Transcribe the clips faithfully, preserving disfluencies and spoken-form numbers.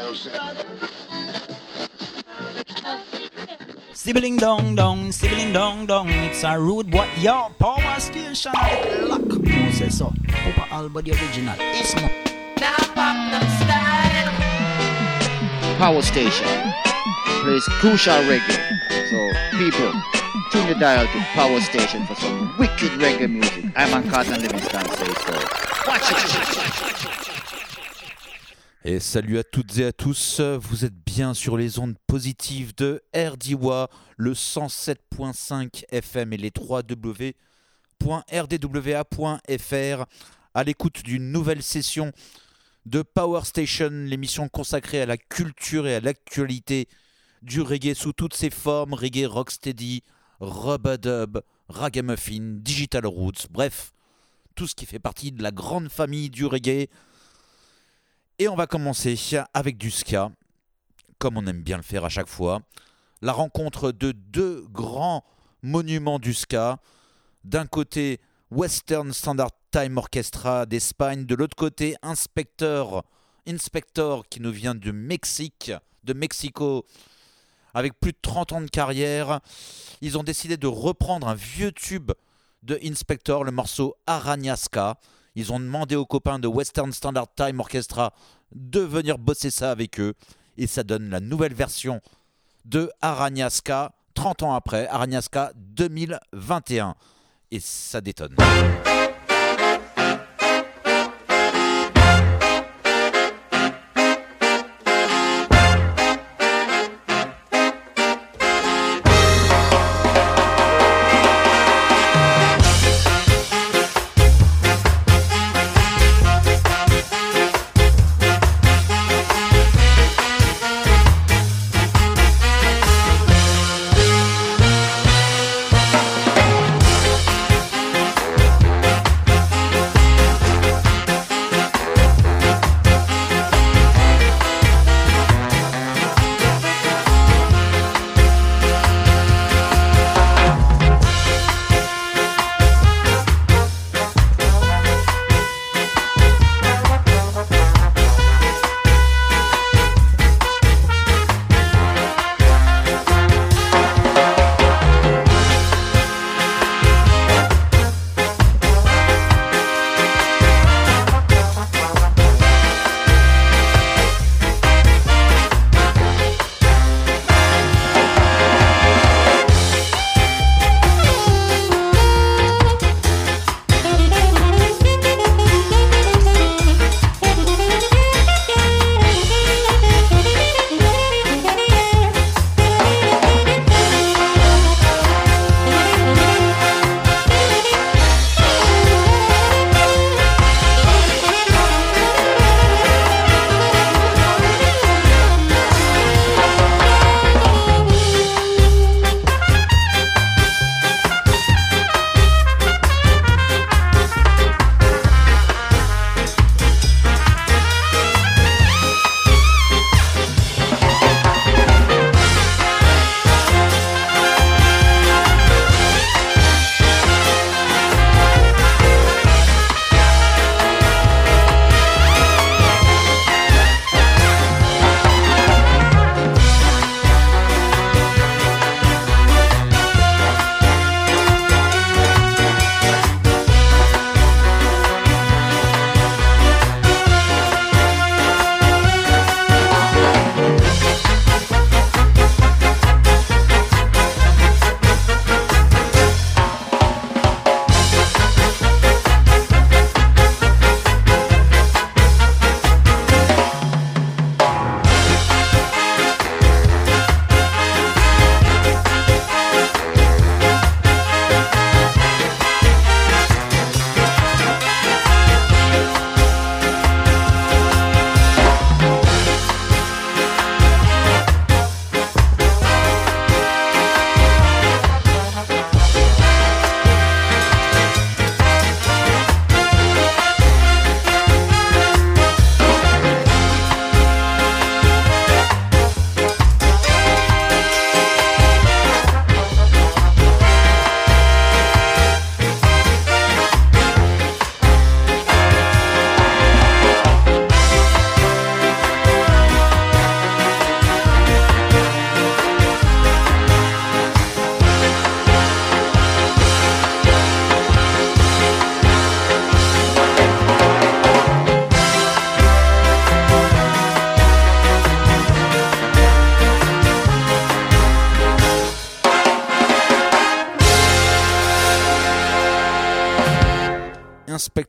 Sibling dong dong, sibling dong dong, it's a rude boy, yo, power station, lock, processor, Papa Alba the original, it's no. Now pop them style. Power station plays crucial reggae, so people, tune the dial to Power Station for some wicked reggae music. I'm on Carlton Livingston, say so. Watch it! Et salut à toutes et à tous, vous êtes bien sur les ondes positives de R D W A, le cent sept point cinq F M et les w w w point r d w a point f r, à l'écoute d'une nouvelle session de Power Station, l'émission consacrée à la culture et à l'actualité du reggae sous toutes ses formes, reggae rocksteady, rub-a-dub, ragamuffin, digital roots, bref, tout ce qui fait partie de la grande famille du reggae. Et on va commencer avec du ska, comme on aime bien le faire à chaque fois. La rencontre de deux grands monuments du ska. D'un côté, Western Standard Time Orchestra d'Espagne. De l'autre côté, Inspector, Inspector qui nous vient du Mexique, de Mexico, avec plus de trente ans de carrière. Ils ont décidé de reprendre un vieux tube de Inspector, le morceau Araña Ska. Ils ont demandé aux copains de Western Standard Time Orchestra de venir bosser ça avec eux. Et ça donne la nouvelle version de Araña Ska, trente ans après, Araña Ska deux mille vingt et un. Et ça détonne.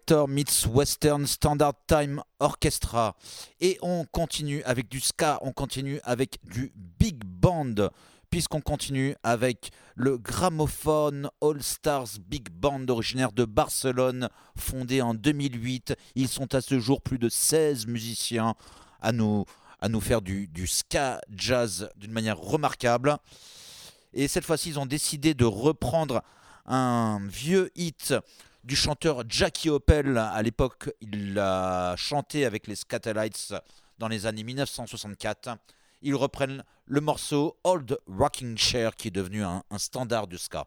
Selector meets Western Standard Time Orchestra. Et on continue avec du ska, on continue avec du big band, puisqu'on continue avec le Gramophone All Stars Big Band originaire de Barcelone, fondé en deux mille huit. Ils sont à ce jour plus de seize musiciens à nous, à nous faire du, du ska jazz d'une manière remarquable. Et cette fois-ci, ils ont décidé de reprendre un vieux hit du chanteur Jackie Opel. À l'époque, il a chanté avec les Skatalites dans les années dix-neuf cent soixante-quatre. Ils reprennent le morceau Old Rocking Chair qui est devenu un, un standard du ska.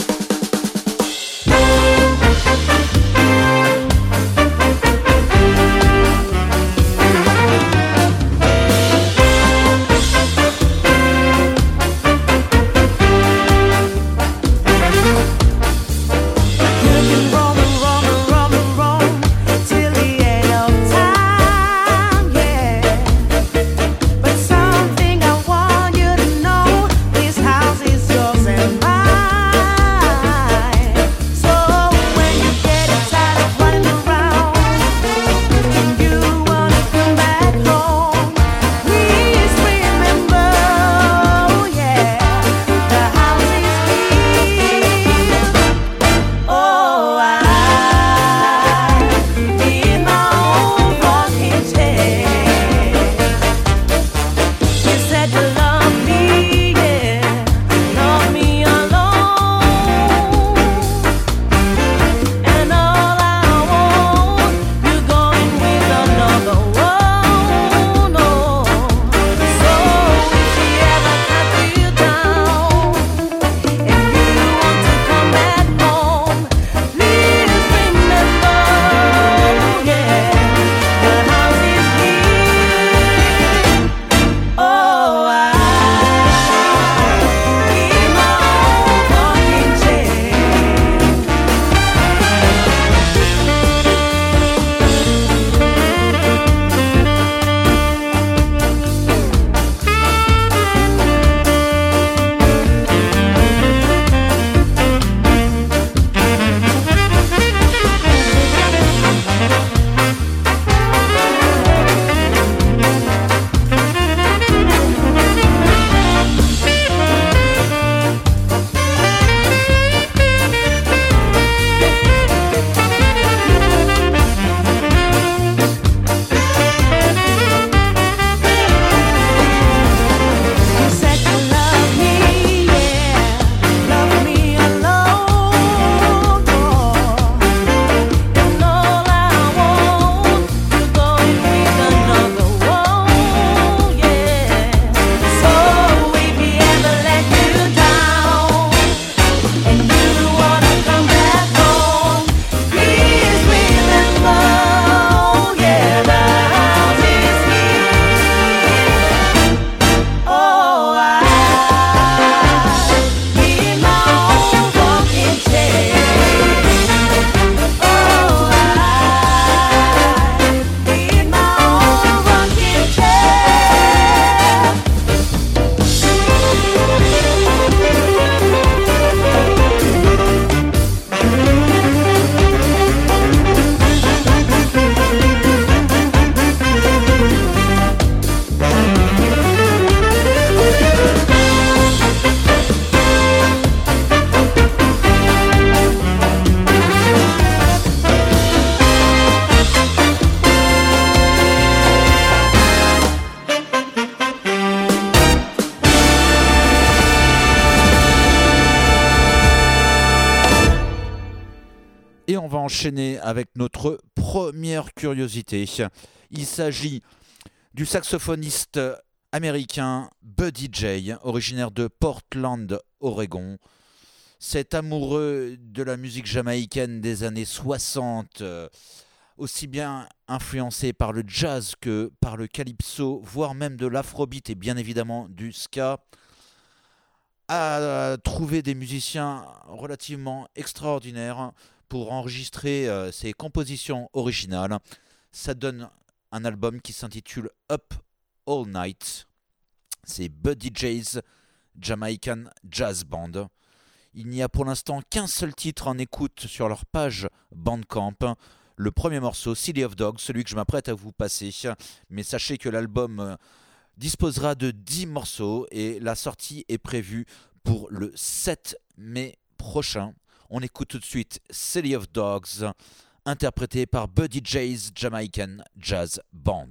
Enchaîner avec notre première curiosité. Il s'agit du saxophoniste américain Buddy Jay, originaire de Portland, Oregon. Cet amoureux de la musique jamaïcaine des années soixante, aussi bien influencé par le jazz que par le calypso, voire même de l'afrobeat et bien évidemment du ska, a trouvé des musiciens relativement extraordinaires pour enregistrer euh, ses compositions originales. Ça donne un album qui s'intitule Up All Night. C'est Buddy Jay's Jamaican Jazz Band. Il n'y a pour l'instant qu'un seul titre en écoute sur leur page Bandcamp. le premier morceau, City of Dogs, celui que je m'apprête à vous passer. Mais sachez que l'album euh, disposera de dix morceaux et la sortie est prévue pour le sept mai prochain. On écoute tout de suite City of Dogs, interprété par Buddy Jay's Jamaican Jazz Band.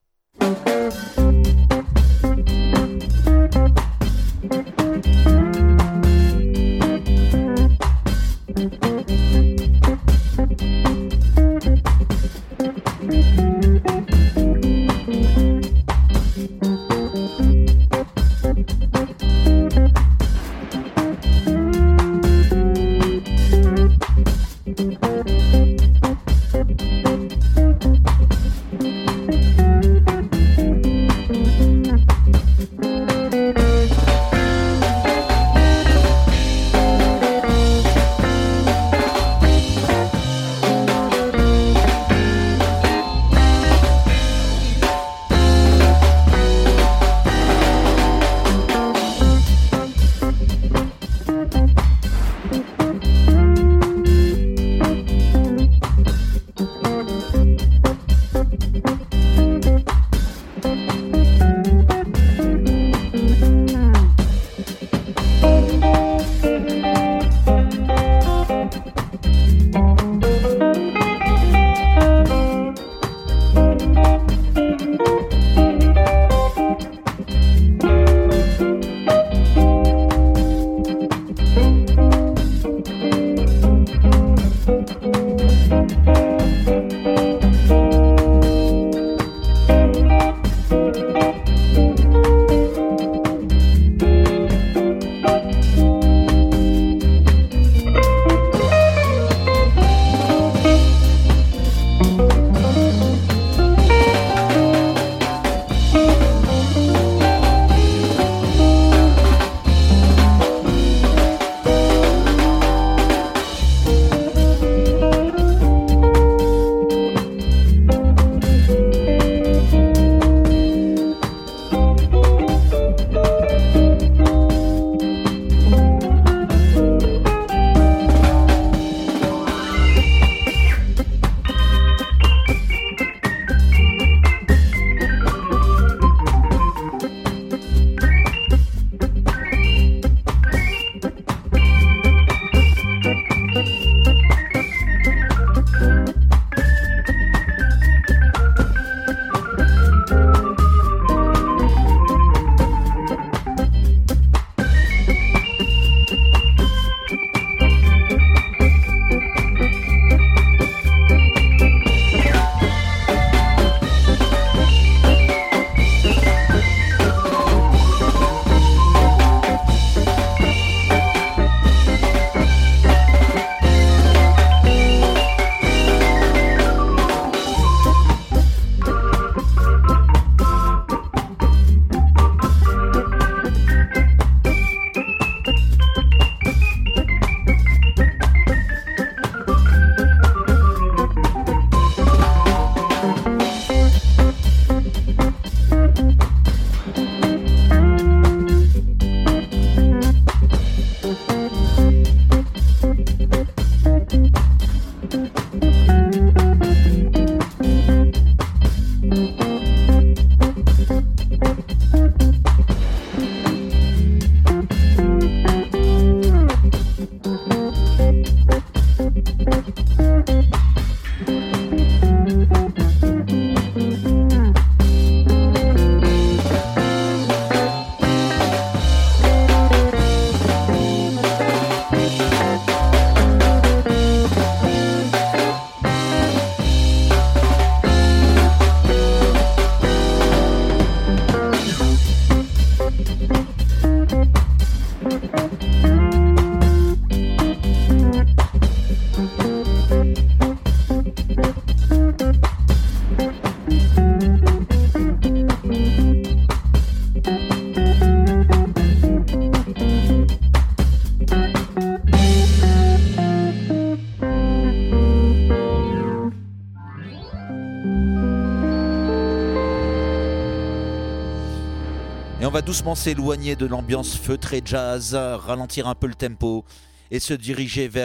On va doucement s'éloigner de l'ambiance feutrée jazz, ralentir un peu le tempo et se diriger vers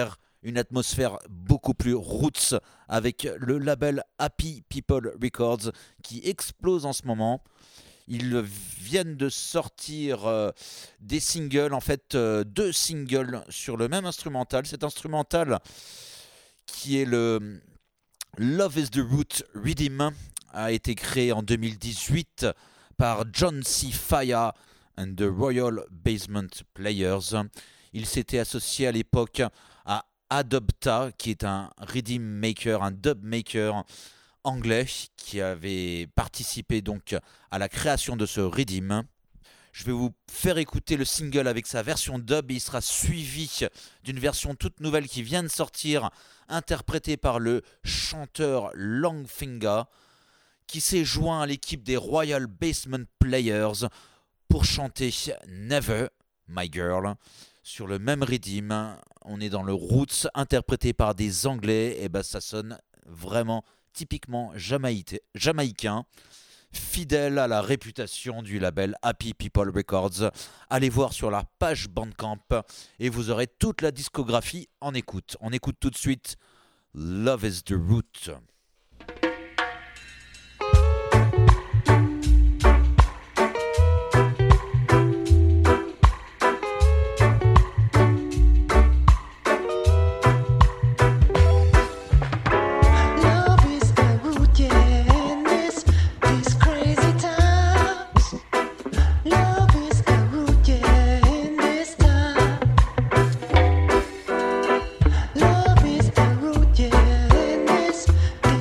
une atmosphère beaucoup plus roots avec le label Happy People Records qui explose en ce moment. Ils viennent de sortir euh, des singles, en fait euh, deux singles sur le même instrumental. Cet instrumental qui est le Love is the Root Rhythm a été créé en deux mille dix-huit par John C. Faya and the Royal Basement Players. Il s'était associé à l'époque à Adopta, qui est un rhythm maker, un dub maker anglais, qui avait participé donc à la création de ce rhythm. Je vais vous faire écouter le single avec sa version dub et il sera suivi d'une version toute nouvelle qui vient de sortir, interprétée par le chanteur Longfinger, qui s'est joint à l'équipe des Royal Basement Players pour chanter Never, My Girl. Sur le même rhythm, on est dans le roots interprété par des Anglais, et ben ça sonne vraiment typiquement jamaïcain, fidèle à la réputation du label Happy People Records. Allez voir sur la page Bandcamp et vous aurez toute la discographie en écoute. On écoute tout de suite Love is the Root. Love is the root, yeah, in this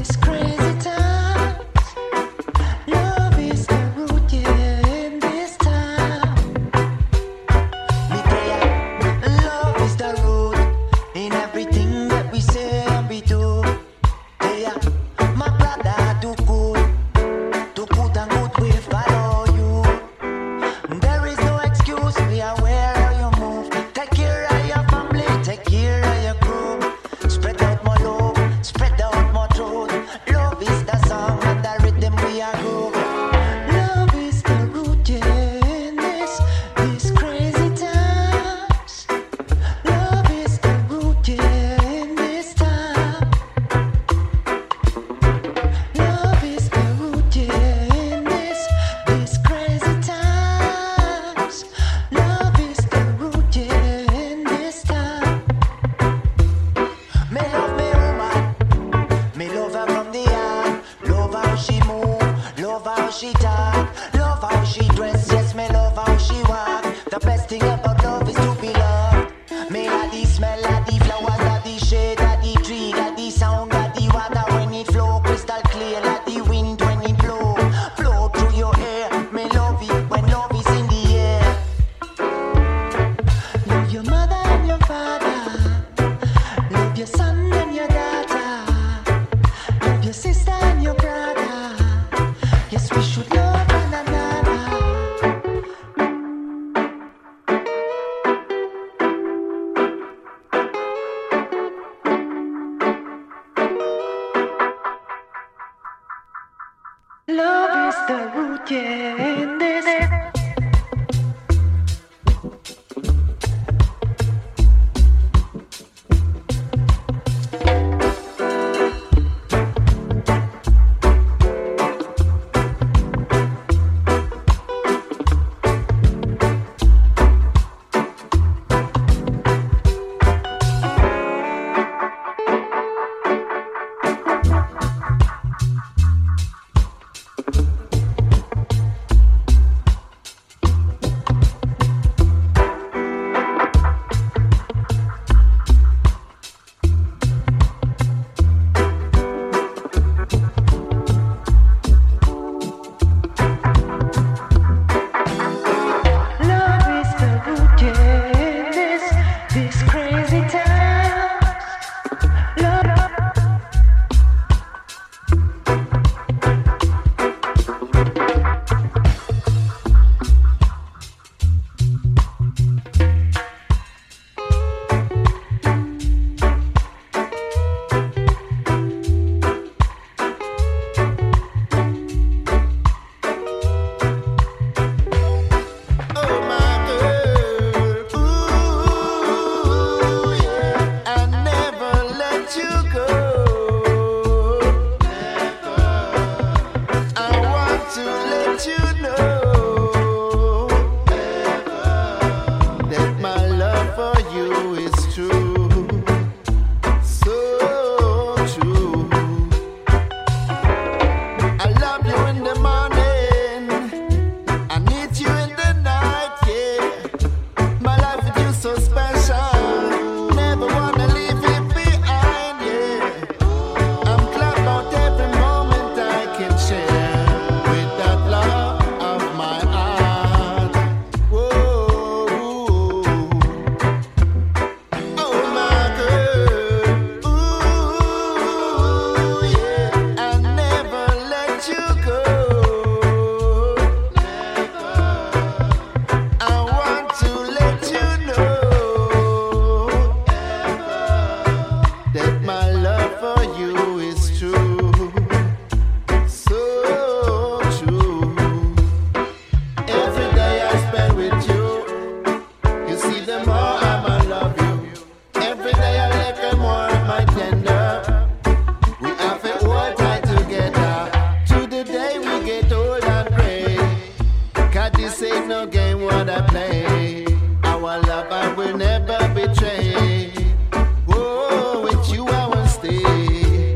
this ain't no game what I play. Our love I will never betray. Oh, with you I will stay.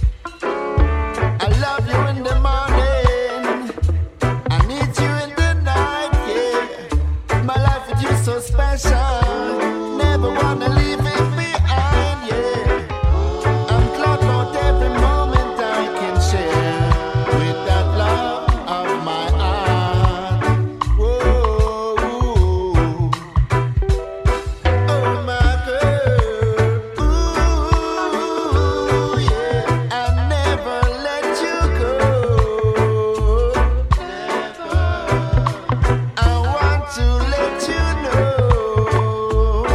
I love you in the morning, I need you in the night, yeah. My life with you so special, never wanna leave it behind, yeah. I'm glad about every moment I can share with that love of my heart. Whoa, oh my girl, ooh, yeah. I never let you go. I want to let you know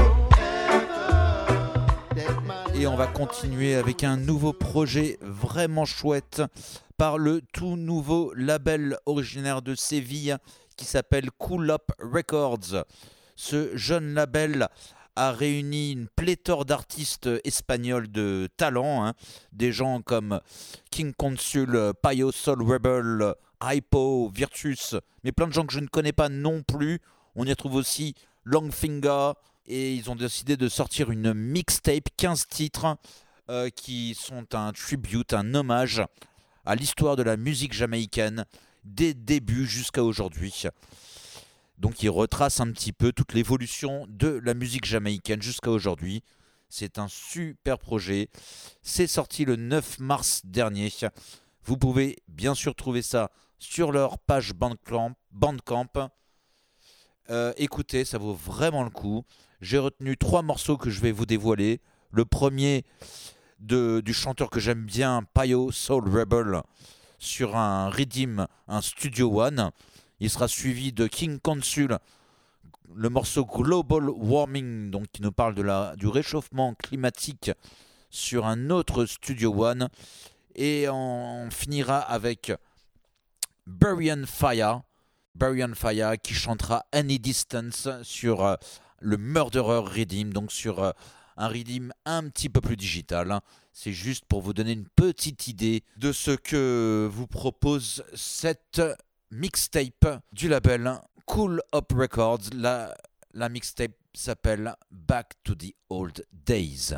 that my Et on va continuer avec un nouveau projet vraiment chouette par le tout nouveau label originaire de Séville qui s'appelle Cool Up Records. Ce jeune label a réuni une pléthore d'artistes espagnols de talent, hein, des gens comme King Consul, Payo Soul Rebel, Hypo, Virtus, mais plein de gens que je ne connais pas non plus. On y retrouve aussi Longfinger et ils ont décidé de sortir une mixtape, quinze titres euh, qui sont un tribute, un hommage à l'histoire de la musique jamaïcaine des débuts jusqu'à aujourd'hui. Donc ils retracent un petit peu toute l'évolution de la musique jamaïcaine jusqu'à aujourd'hui. C'est un super projet. C'est sorti le neuf mars dernier. Vous pouvez bien sûr trouver ça sur leur page Bandcamp. Bandcamp. Euh, écoutez, ça vaut vraiment le coup. J'ai retenu trois morceaux que je vais vous dévoiler. Le premier de, du chanteur que j'aime bien, Payo Soul Rebel, sur un Redeem, un Studio One. Il sera suivi de King Consul, le morceau Global Warming, donc qui nous parle de la, du réchauffement climatique sur un autre Studio One. Et on finira avec Bury on Fire, Bury on Fire qui chantera Any Distance sur euh, le Murderer Redeem, donc sur euh, un Redeem un petit peu plus digital. C'est juste pour vous donner une petite idée de ce que vous propose cette mixtape du label Cool Up Records. La, la mixtape s'appelle Back to the Old Days.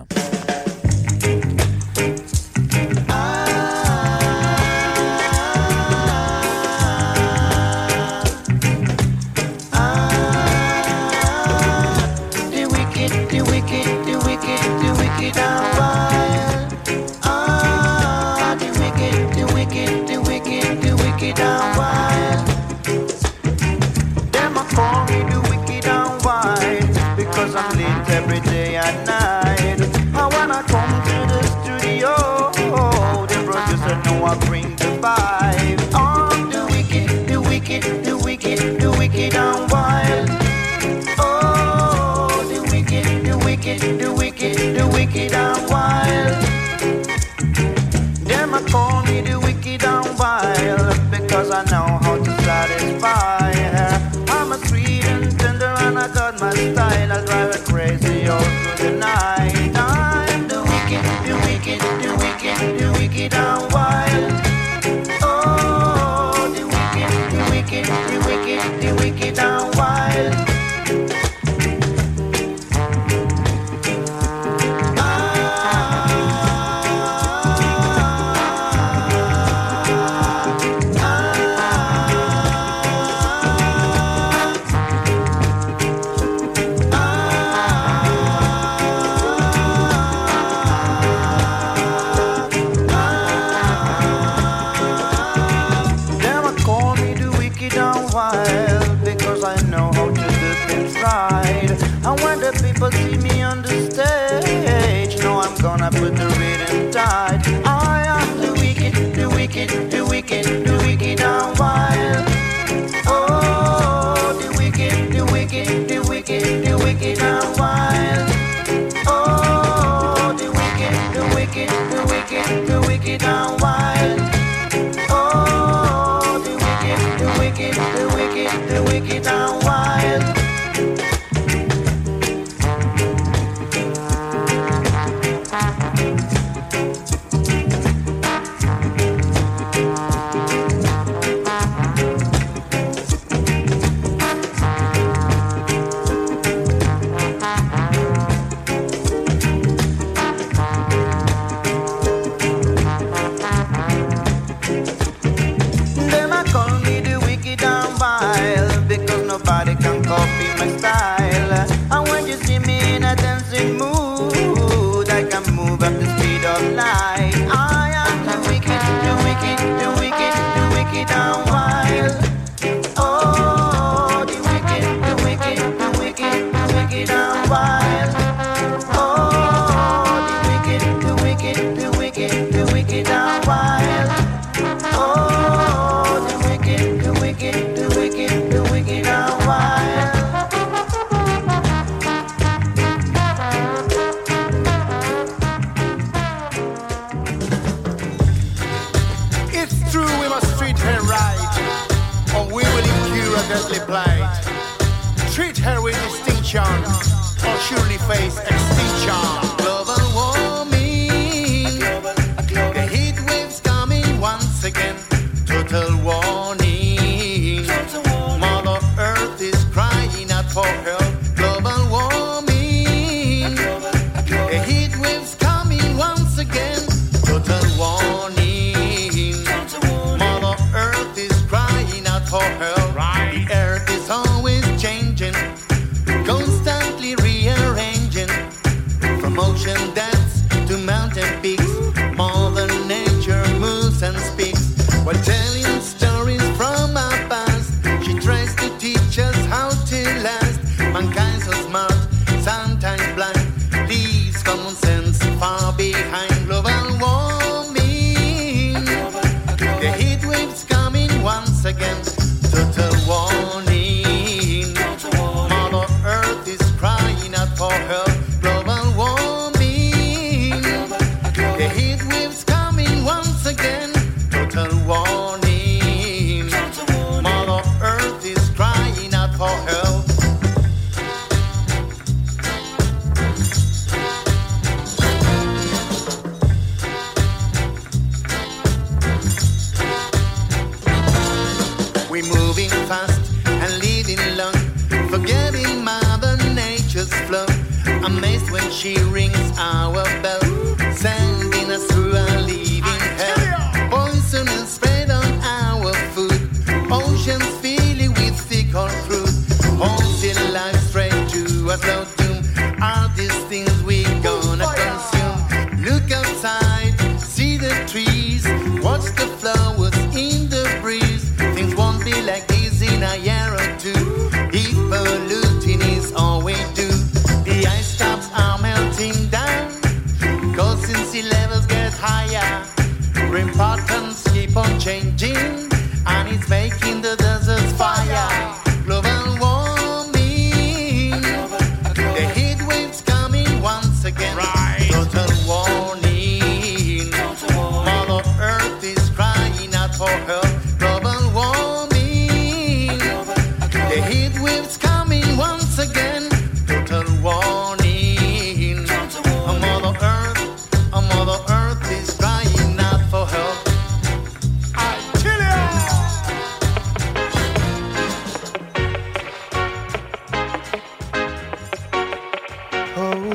Every day and night, and when I come to the studio, the producer know I bring the vibe. I'm the wicked, the wicked, the wicked, the wicked and wild. Oh, the wicked, the wicked, the wicked, the wicked and wild. Them I call me the wicked and wild because I know how to satisfy. I'm a sweet and tender and I got my style. I drive it crazy all through the night. I'm the wicked, the wicked, the wicked, the wicked and wild. Oh, the wicked, the wicked, the wicked, the wicked and wild. See me on the stage, no, I'm gonna put the rhythm tight. I am the wicked, the wicked, the wicked, the wicked and wild. Oh, the wicked, the wicked, the wicked, the wicked and wild. Oh, the wicked, the wicked, the wicked, the wicked and wild. Oh, the wicked, the wicked, the wicked, the wicked and wild. nobody can copy my style. And when you see me in a dancing mood, I can move at the speed of light. I am the wicked, the wicked, the wicked, the wicked and wild. Oh, the wicked, the wicked, the wicked, the wicked and wild. Oh, the wicked, the wicked, the wicked, the wicked and wild. Oh, the wicked, the wicked, the wicked, the wicked and wild. It's true we must treat her right, or we will incur a deadly plight. Treat her with distinction, or surely face extinction. Global warming, the heat waves coming once again. Total warning, Mother Earth is crying out for help. Global warming, the heat waves coming once again. Total warning, Mother Earth is crying out for help. The earth is always changing, constantly rearranging, from ocean depths to mountain peaks. Mother Nature moves and speaks while telling stories from our past. She tries to teach us how to last. Mankind so smart, sometimes blind, leaves common sense far behind. Global warming, the heat waves coming once again. Total warning, Mother Earth is crying out for help. Global warming, the heat waves coming once again. Total warning, Mother Earth is crying out for help. We're moving fast and leading long, forgetting Mother Nature's flow. Amazed when she rings our bell, sending us through a living hell. Poison spread on our food, oceans filling with thick old fruit. Haunting life straight to a slow doom. Are these things we gonna consume? Look outside, see the trees, watch the flowers in the breeze. Things won't be like this in a year or two, if polluting is all we do. The ice caps are melting down, causing sea levels get higher. Rain patterns keep on changing, and it's making the deserts fire. Global warming, the heat waves coming once again. Total warning, Mother Earth is crying out for help. Global warming, the heat waves coming once again. Total warning, a Mother Earth, a Mother Earth is crying out for help. I tell ya! Oh,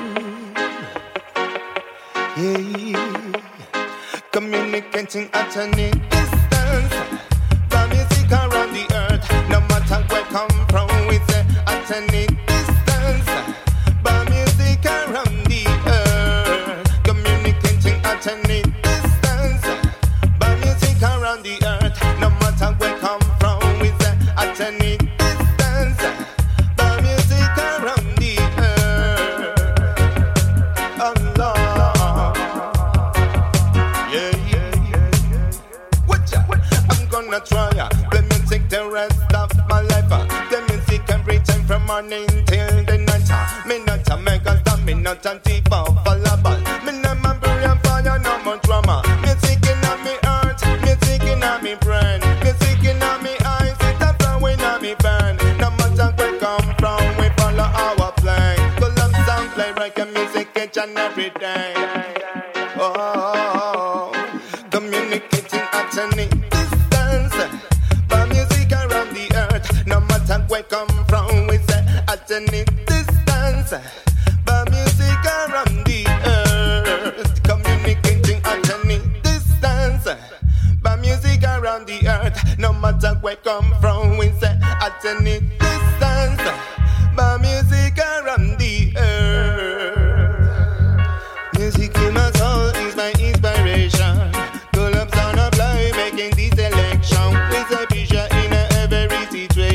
yeah. Communicating at any distance, the music around the earth. No matter where come from, we say at any distance, the music around the earth. Communicating at any distance, the music around the earth. No matter where come from, we say at any distance, the music around the earth. Oh Lord, yeah, yeah, yeah, yeah. Watch out, I'm gonna try ya. The music the rest of my life. uh. The music every time from morning till the night. uh. Me not a mega star, me not a thief or fallible. Me not my brilliant fire, no more drama. Music in me heart, music in me brain, music in me eyes, it's a flow in me burn. No matter where come from, we follow our plan. Go love sound, play reggae music each and every day. Oh, communicating at any distance, the music around the earth. No matter where come from, we say at any distance, the music around the earth. Communicating at any distance, the music around the earth. No matter where come from, we say at any distance.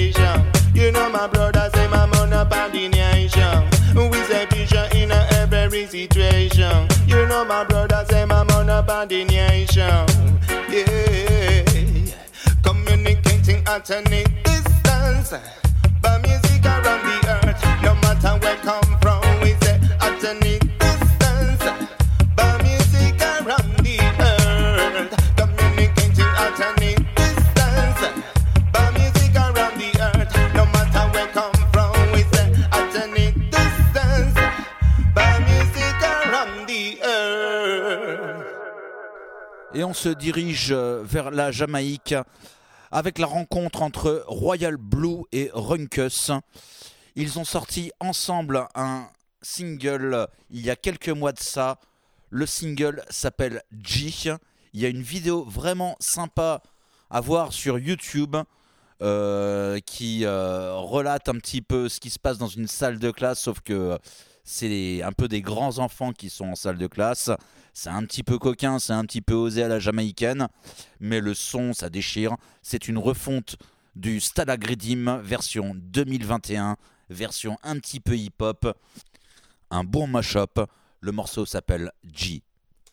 station. You know my brother say my man up on the nation. We say vision in a every situation. You know my brother say my man up on the nation. Yeah, communicating at any distance. But music around the earth, no matter where come from, we say at any distance. But music around the earth, communicating at any distance. But music around the earth, no matter where come from, we say at any distance. But music around the earth. Et on se dirige vers la Jamaïque avec la rencontre entre Royal Blue et Runkus. Ils ont sorti ensemble un single il y a quelques mois de ça. Le single s'appelle G. Il y a une vidéo vraiment sympa à voir sur YouTube euh, qui euh, relate un petit peu ce qui se passe dans une salle de classe, sauf que c'est un peu des grands enfants qui sont en salle de classe. C'est un petit peu coquin, c'est un petit peu osé à la jamaïcaine, mais le son, ça déchire. C'est une refonte du Stalag Redeem version deux mille vingt et un, version un petit peu hip-hop. Un bon mash-up. Le morceau s'appelle G.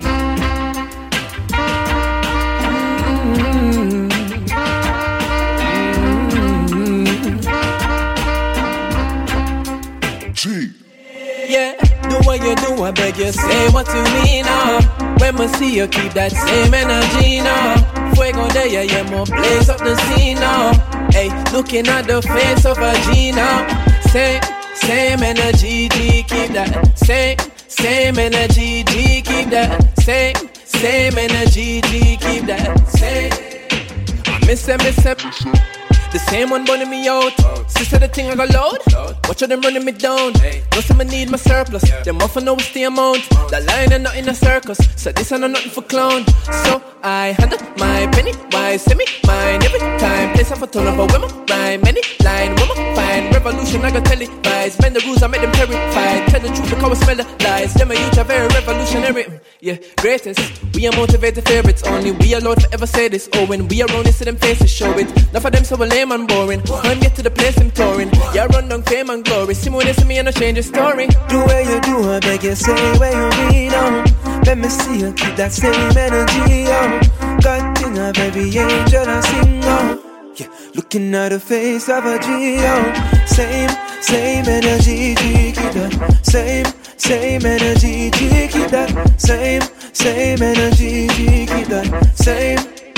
G. Yeah, do what you do, I beg you, say what you mean now. When we see you, keep that same energy now. Fuego there, yeah, yeah, more blaze up the scene now. Hey, looking at the face of a G now. Same, same energy, G, keep that. Same, same energy, G, keep that. Same, same energy, G, keep that. Same. I miss it, miss it. The same one burning me out. Sister, the thing I got loud. Watch how them running me down. No say me need my surplus. Them often know what's the amount. That line and not in a circus. So this ain't nothing for clown. So I handle my penny. Why send me mine every time? Place off a ton of a women. Rhyme any line. Woman fine. Revolution I got tell it. Lies. Bend the rules I make them terrified. Tell the truth because I smell the lies. Them a youth are very revolutionary. Yeah, greatest. We are motivated favorites. Only we allowed forever say this. Oh, when we around this to them faces show it. Enough of them so lame and boring. When get to the place I'm touring. Yeah, run down fame and glory. See me when they see me and I change the story. Do what you do, I beg you, say where you mean, oh. Let me see you keep that same energy, oh. God thing of every angel I sing, oh. Yeah, looking at the face of a G, oh. Same, same energy, G, keep that. Same, same energy, G, keep that. Same, same energy, G, keep that. Same.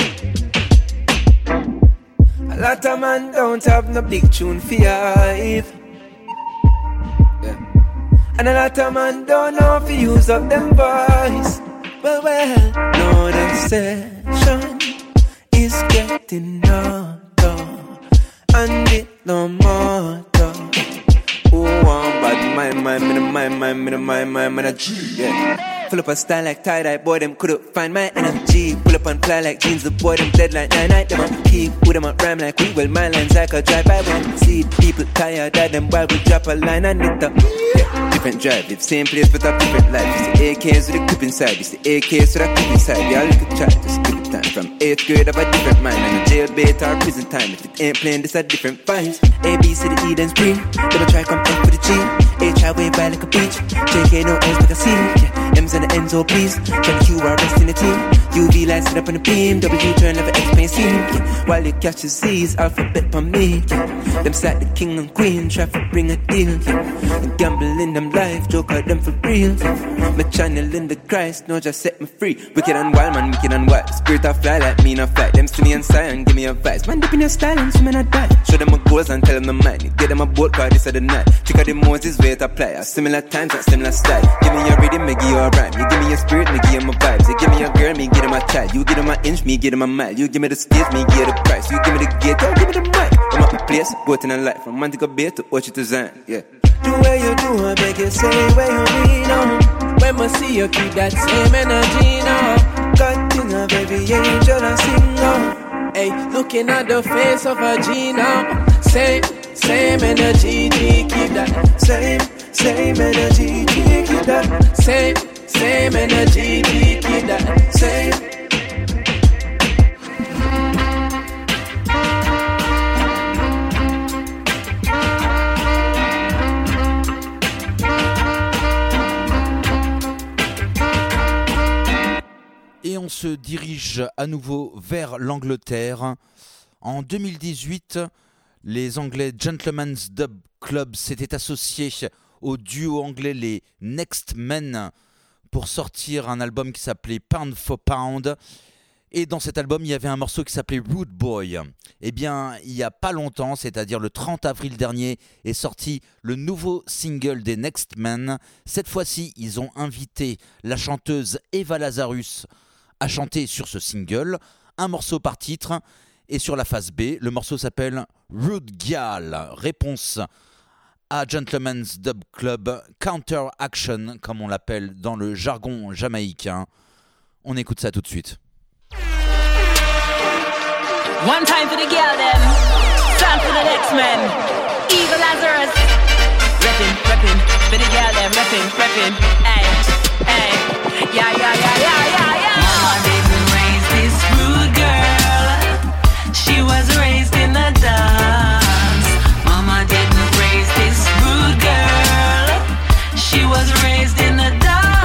A lot of man don't have no big tune for hype. Yeah. And a lot of man don't know if you use up them voice. Well, well, no, the session is getting harder, and it no more. Oh, I'm bad, my, my, my, my, my, my, my, my, my, G, yeah. Pull up a style like tie-dye, boy, them couldn't find my energy. Pull up and fly like jeans, the boy, them dead like nine-night. Them a keep, with them a rhyme like we. Well, my lines like a drive-by when see people tired of them while we drop a line and it up. Yeah, different drive, it's same place but a different life. It's the A Ks with a clip inside, it's the A Ks with a clip inside. Yeah, look at chat, just give it time. From eighth grade of a different mind, and a jailbait or prison time. If it ain't playing, this a different vibes. A, B, C, D, E, then scream. Double try, come in for the G. H, I wave by like a beach. J, K, no N's like a C. Yeah, M's and the N's, oh please. Check Q, R, rest in the team. U, V, lights sit up on the beam. W, turn, never explain C. Yeah, while you catch the Z's, alphabet for me. Yeah, them side the king and queen. Traffic bring a deal. Yeah, gamble in them life, joke out them for real. Yeah, my channel in the Christ, no just set me free. Wicked and wild, man, wicked and wild. Spirit of fly like me, no flight. Them see me inside and give me advice. Man, dip in your style and swim in a die. Show them my goals and tell them the mind. Get them a boat car, this of the night. Trick of the Moses way to apply. A similar times, a similar style. Give me your rhythm, me give you a rhyme. You give me your spirit, me give you my vibes. You give me your girl, me give them a child. You give them an inch, me give them a mile. You give me the stage, me give you the price. You give me the gate, oh, give me the mic. I'm up my place, go to the life. From Montego Bay to Ocho to Zion, yeah. Do where you do, I beg you, say where you mean, oh. When we see you, keep that same energy now. God thing of every angel I sing, oh. Hey, looking at the face of a G now. Same, same energy, G, keep that. Same, same energy, G, keep that. Same, same energy, G, keep that. Same. se dirige à nouveau vers l'Angleterre. En deux mille dix-huit, les Anglais Gentleman's Dub Club s'étaient associés au duo anglais les Next Men pour sortir un album qui s'appelait Pound for Pound. Et dans cet album, il y avait un morceau qui s'appelait Rude Boy. Eh bien, il n'y a pas longtemps, c'est-à-dire le trente avril dernier, est sorti le nouveau single des Next Men. Cette fois-ci, ils ont invité la chanteuse Eva Lazarus à chanter sur ce single, un morceau par titre. Et sur la face B, le morceau s'appelle Rude Gal. Réponse à Gentleman's Dub Club, Counter Action, comme on l'appelle dans le jargon jamaïcain. On écoute ça tout de suite. One time for the girl them, time for the next men. Eva Lazarus, reppin', reppin', for the girl them, reppin', reppin'. Ay, ay, yeah, yeah, yeah, yeah, yeah, yeah. Mama didn't raise this rude girl. She was raised in the dance. Mama didn't raise this rude girl. She was raised in the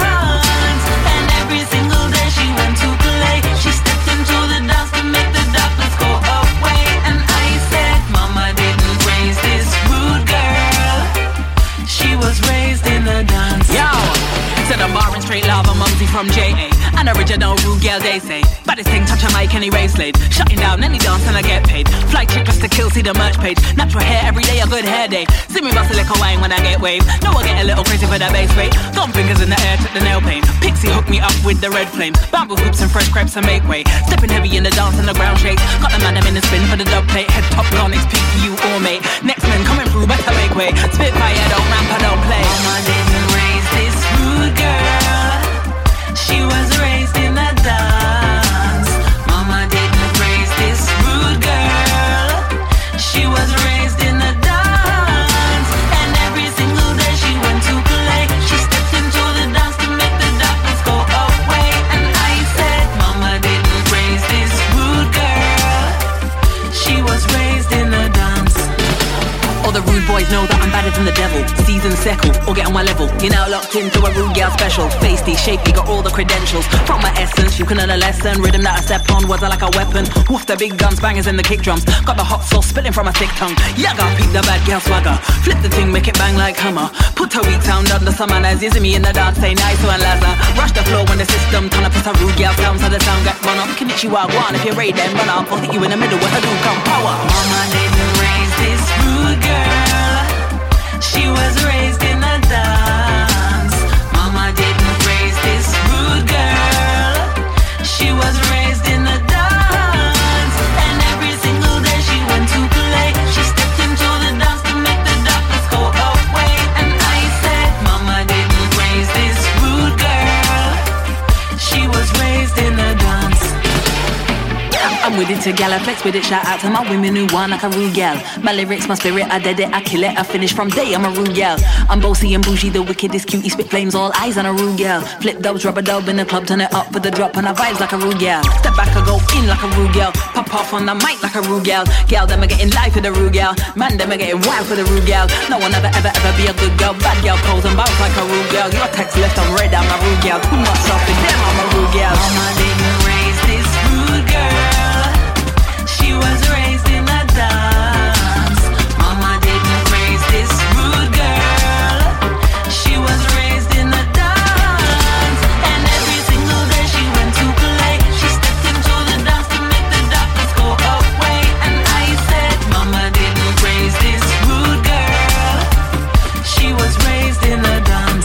dance. And every single day she went to play. She stepped into the dance to make the darkness go away. And I said, Mama didn't raise this rude girl. She was raised in the dance. Yo, to the bar and straight lava, mumsy from J A. An original rude girl, they say. But this thing touch a mic and erase laid. Shutting down any dance and I get paid. Fly chick just to kill, see the merch page. Natural hair every day, a good hair day. See me bust a little wine when I get wave. No, I get a little crazy for the bass rate. Thumb fingers in the air, took the nail paint. Pixie hooked me up with the red flame. Bamboo hoops and fresh crepes and make way. Stepping heavy in the dance and the ground shakes. Got the man them in the spin for the dub plate. Head top gone, it's P Q all mate. Next man coming through, better make way. Spitfire, don't ramp, I don't play. Mama didn't raise this rude girl. She was raised in the dance. Mama didn't raise this rude girl. She was raised in the dance. And every single day she went to play. She stepped into the dance to make the darkness go away. And I said, Mama didn't raise this rude girl. She was raised in the dance. All the rude boys know that I'm better than the devil. Season settled, or get on my level. You're now locked into a rude girl special. Feisty, shapely, got all the credentials. From my essence, you can learn a lesson. Rhythm that I step on, was I like a weapon. Woof the big guns, bangers in the kick drums. Got the hot sauce spilling from a thick tongue. Yaga, peep the bad girl swagger. Flip the thing, make it bang like hammer. Put a weak sound under some manners. Using me in the dance, say nice one, Lazar. Rush the floor when the system turn up. It's a rude girl sound, so the sound get run up. Konnichiwa, one, if you're ready, then run up. I'll hit you in the middle with a dude come power. Mama didn't raise this rude girl. She was raised in the dance. Mama didn't raise this rude girl. She was raised in the dance. And every single day she went to play. She stepped into the dance to make the darkness go away. And I said, Mama didn't raise this rude girl. She was raised in the dance. I'm with it to gal, I flex with it, shout out to my women who want like a rude gal. My lyrics, my spirit, I did it, I kill it, I finish from day, I'm a rude gal. I'm bossy and bougie, the wickedest cutie, spit flames, all eyes on a rude gal. Flip dubs, rub a dub in the club, turn it up for the drop, and I vibes like a rude gal. Step back, I go in like a rude gal. Pop off on the mic like a rude gal. Gal, them are getting live for the rude gal. Man, them are getting wild for the rude gal. No one ever, ever, ever be a good girl. Bad gal pose and bounce like a rude gal. Your text left, I'm red, I'm a rude gal. Too much stuff with them, I'm a rude gal. Mama didn't raise this rude girl. She was raised in the dance. Mama didn't raise this rude girl. She was raised in the dance. And every single day she went to play. She stepped into the dance to make the darkness go away. And I said, Mama didn't raise this rude girl. She was raised in the dance.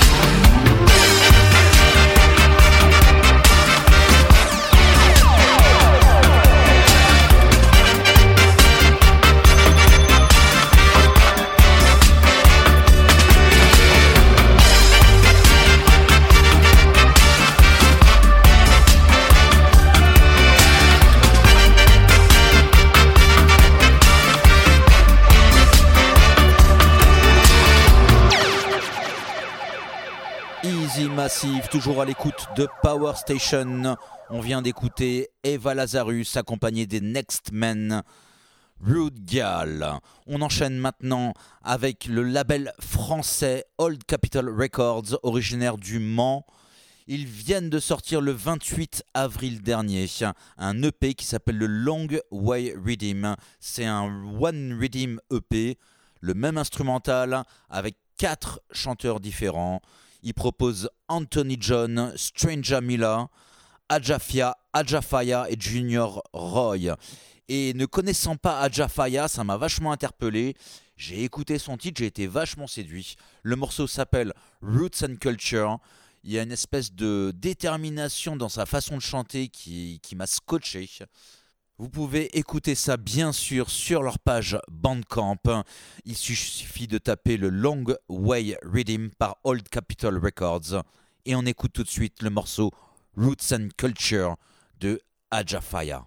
Massive, toujours à l'écoute de Power Station. On vient d'écouter Eva Lazarus accompagnée des Next Men, Rude Gal. On enchaîne maintenant avec le label français Old Capital Records, originaire du Mans. Ils viennent de sortir le vingt-huit avril dernier un E P qui s'appelle le Long Way Rhythm. C'est un One Rhythm E P, le même instrumental avec quatre chanteurs différents. Ils proposent Anthony John, Stranger Mila, Ajafia, Ajafaya et Junior Roy. Et ne connaissant pas Ajafaya, ça m'a vachement interpellé. J'ai écouté son titre, j'ai été vachement séduit. Le morceau s'appelle Roots and Culture. Il y a une espèce de détermination dans sa façon de chanter qui, qui m'a scotché. Vous pouvez écouter ça bien sûr sur leur page Bandcamp. Il suffit de taper le Long Way Rhythm par Old Capitol Records. Et on écoute tout de suite le morceau Roots and Culture de Ajafaya.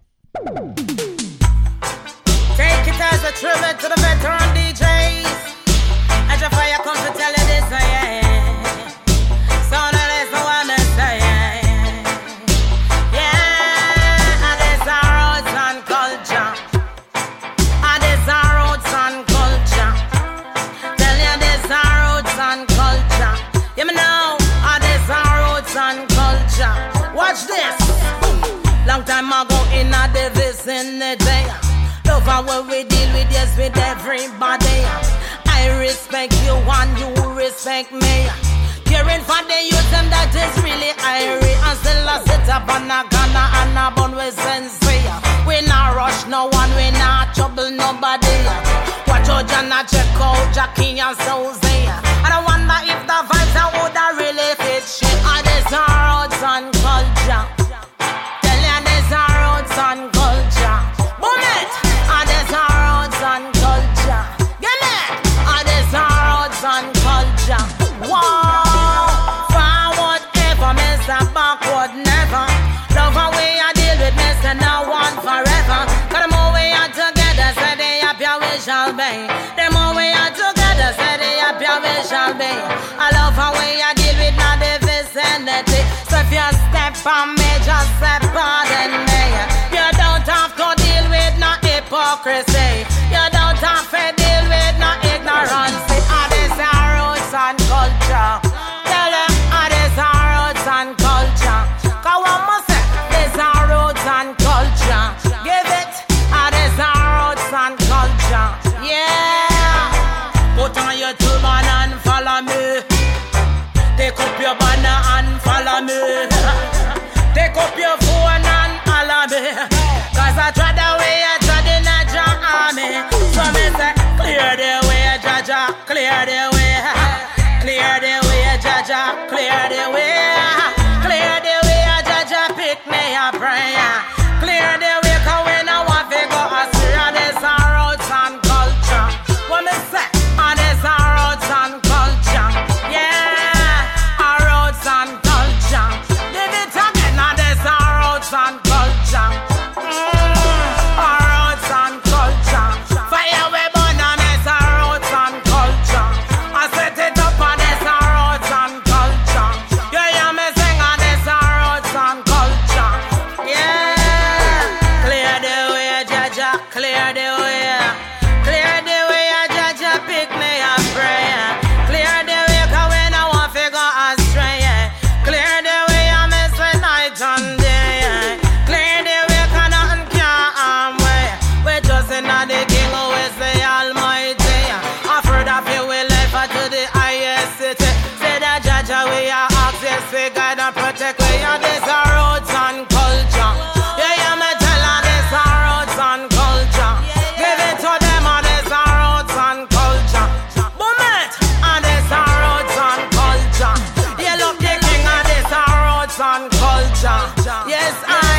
Take it as a tribute to the veteran D Js. Ajafaya come to tell you this, yeah. So now there's no one to say, yeah. Yeah, and there's our roots and culture. And there's our roots and culture. Tell you there's our roots and culture. You know, and there's our roots and culture. Watch this. Long time ago in a the vicinity. Love how we deal with yes with everybody. I respect you and you respect me. Caring for the youth and that is really irie. And still I sit up on a Ghana and a bun with sensei. We not rush no one, we not trouble nobody. Watch out and I check out Jackie and Susie. And I wonder if the vibes I would have really fit shit. And there's our roots and culture. Tell you there's our roots and culture. Boom it! And there's our roots and culture. Get me! And there's our roots and culture. Wow! Forward ever, Mister Backward never. Love how we a deal with Mister No One forever. Cause the more we are together, say the happier we shall be. The more we are together, say the happier we shall be. I love how we a deal with not the vicinity. So if you step on me, just say pardon me. You don't have to deal with no hypocrisy. You don't have to deal with no ignorance. And this our roots and culture. Tell them, and this our roots and culture. Cause one must say, this our roots and culture. Give it, and this our roots and culture. Yeah. Put on your turban and follow me. Take up your banner and follow me. Take up your phone and follow me. Cause I tried the way I tried in a Jah army. So me say, clear the way, Jaja, clear the way. Clear the way, Jaja, clear the way. Clear the way, Jaja, pick me a prayer. Clear the way, cause we know what we go astray. And it's our roots and culture. What me say? And it's our roots and culture. Yeah, our roots and culture. Live it again, and it's our roots and culture. Mm, our roots and culture. Fire we burn and it's our roots and culture. I set it up and it's our roots and culture. You hear me sing and it's our roots and culture. Yeah, clear the way, Jaja, clear the way. Clear the way, Jaja, pick me a prayer. Clear the way, cause we know one figure astray. Clear the way, I miss the night and day. Clear the way, cause nothing can harm we. We just in the King who is the Almighty. I've heard of you, we live to the highest city. Say that Jaja, we are access, we guide and protect. We are this our roots and culture. You hear me tell her this our roots and culture. Give it to them and this our roots and culture. Boom it! And this our roots and culture. You look the king and this our roots and culture. Yes, I.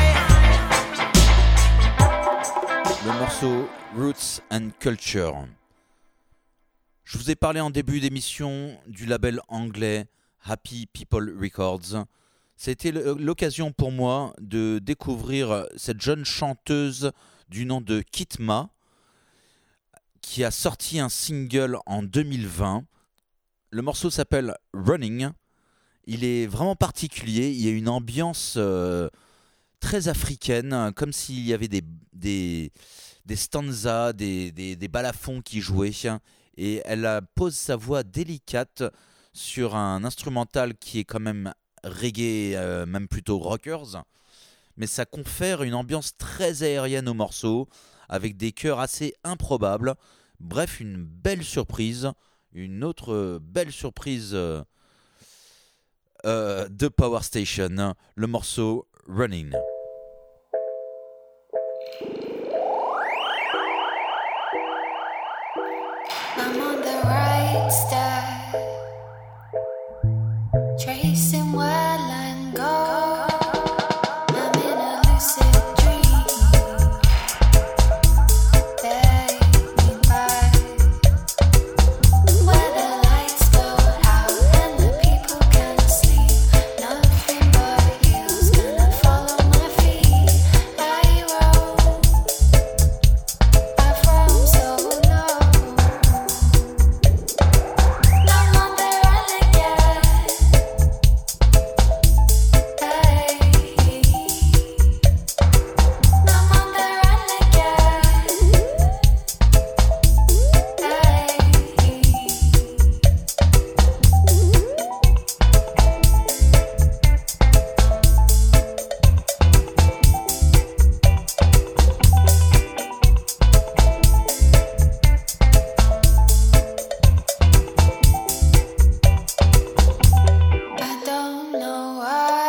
Le morceau Roots and Culture. Je vous ai parlé en début d'émission du label anglais Happy People Records. C'était l'occasion pour moi de découvrir cette jeune chanteuse du nom de Kitma qui a sorti un single en deux mille vingt. Le morceau s'appelle Running. Il est vraiment particulier, il y a une ambiance euh, très africaine, comme s'il y avait des, des, des stanzas, des, des, des balafons qui jouaient. Et elle pose sa voix délicate sur un instrumental qui est quand même reggae, euh, même plutôt rockers, mais ça confère une ambiance très aérienne au morceau, avec des chœurs assez improbables. Bref, une belle surprise, une autre belle surprise euh, euh, de Power Station, le morceau Running. I'm on the right step, tracing where I'm going. I'm in a lucid dream. Take me back where the lights go out and the people can sleep. Nothing but you's gonna follow my feet. I roll, I've roamed so low. I'm on the run again. Hey, I'm on the run again. I don't know why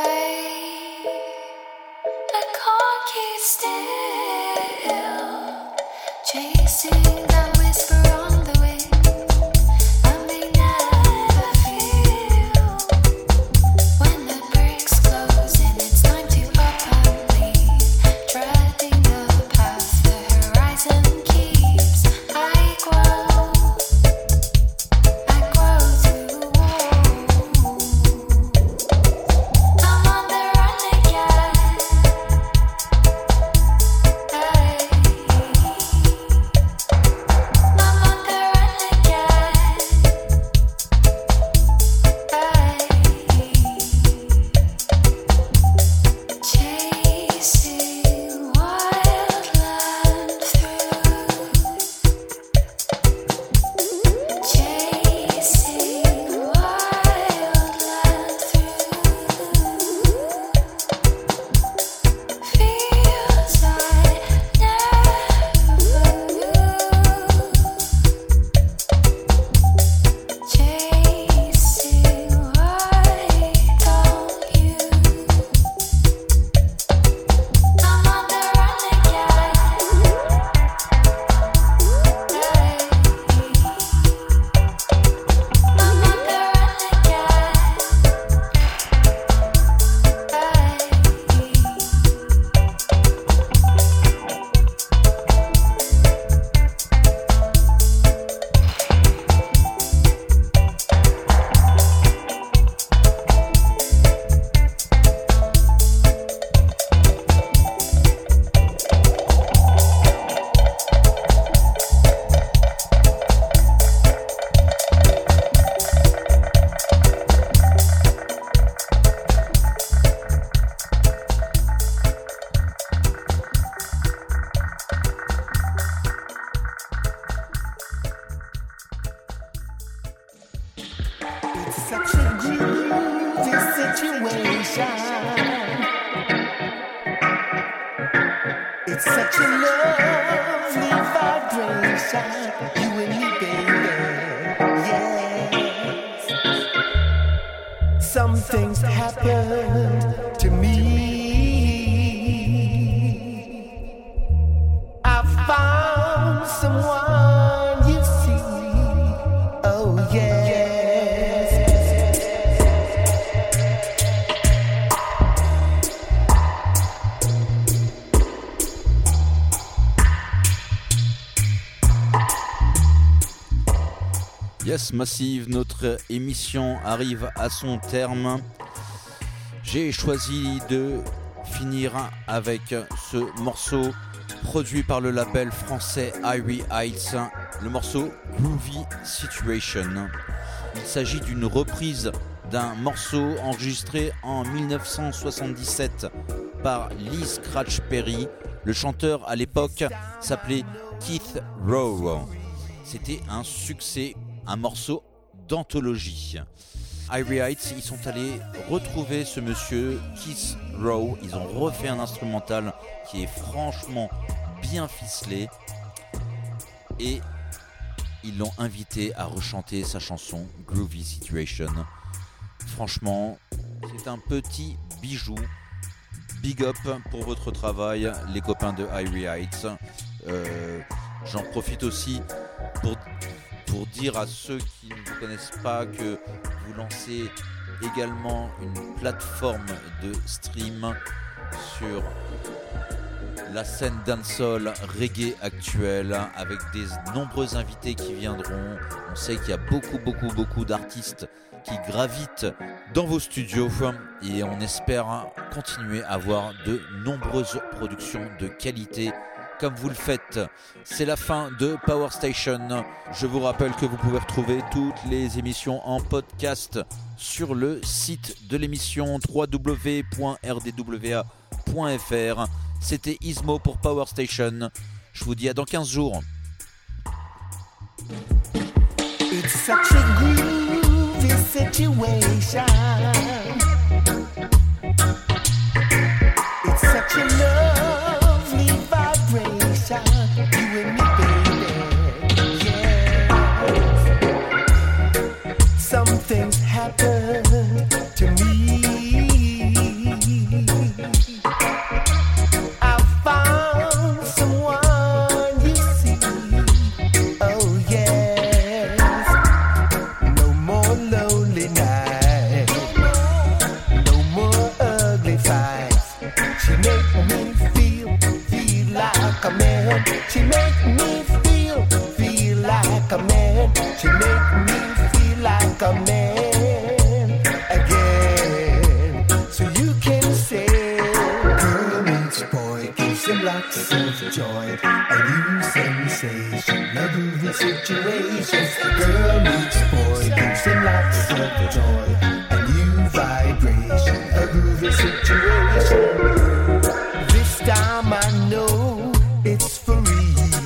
I can't keep still, chasing that whisper on the wind. I may never feel when the bricks close and it's time to up and leave, treading the path the horizon keeps. I grow, I grow to walk. I'm on the run again. Hey, I'm on the run again. Hey, chasing wildland through, chasing wildland through fields I never knew, chasing why don't you? I'm on the run again. Hey, I'm on the run again. It's such a groovy situation. It's such a lovely vibration. You and me, baby. Yes. Some things happened to me. I found someone, you see. Oh, yes. Yes Massive, notre émission arrive à son terme. J'ai choisi de finir avec ce morceau produit par le label français Irie Heights, le morceau Groovy Situation. Il s'agit d'une reprise d'un morceau enregistré en dix-neuf cent soixante-dix-sept par Lee Scratch Perry. Le chanteur à l'époque s'appelait Keith Rowe. C'était un succès, un morceau d'anthologie. Irie Heights, ils sont allés retrouver ce monsieur Keith Rowe. Ils ont refait un instrumental qui est franchement bien ficelé et ils l'ont invité à rechanter sa chanson Groovy Situation. Franchement, c'est un petit bijou. Big up pour votre travail, les copains de Irie Heights. Euh, j'en profite aussi pour, pour dire à ceux qui ne vous connaissent pas que vous lancez également une plateforme de stream sur la scène dancehall reggae actuelle avec des nombreux invités qui viendront. On sait qu'il y a beaucoup beaucoup beaucoup d'artistes qui gravitent dans vos studios et on espère continuer à avoir de nombreuses productions de qualité comme vous le faites. C'est la fin de Power Station. Je vous rappelle que vous pouvez retrouver toutes les émissions en podcast sur le site de l'émission w w w point r d w a point f r. C'était Ismo pour Power Station. Je vous dis à dans quinze jours. It's such a groovy situation. It's such a lovely vibration. You and me, baby. Yes. Some things happen to me. I found someone, you see. Oh yes. No more lonely nights. No more ugly fights. She make me feel, feel like a man. She make me feel, feel like a man. She make me feel like a man again. So you can say, girl meets boy, gives him lots of joy. A new sensation, a groovy situation. Girl meets boy, gives him lots of joy. A new vibration, a groovy situation. This time I know it's for real.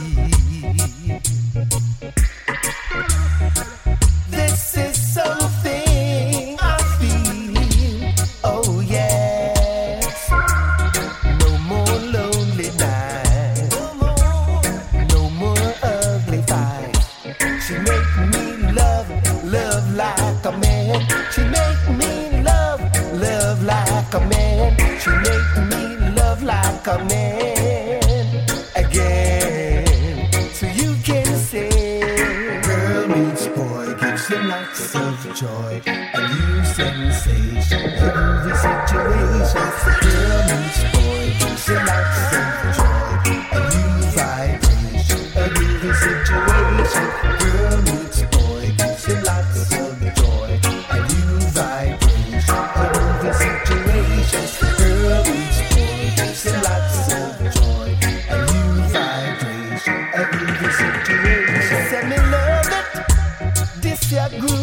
This is something I feel. Oh yes. No more lonely nights. No more ugly fights. She make me love, love like a man. She make me love, love like a man. She make me love like a man again. So you can say, girl meets boy, gives him lots of joy. A new sensation, a groovy situation. Girl meets boy, gives him lots of joy. A new vibration, a groovy situation. Girl meets boy, gives him lots of joy. A new vibration, a groovy situation. Girl meets boy, gives him lots of joy. A new vibration, a groovy situation. Say me love it, this your groove.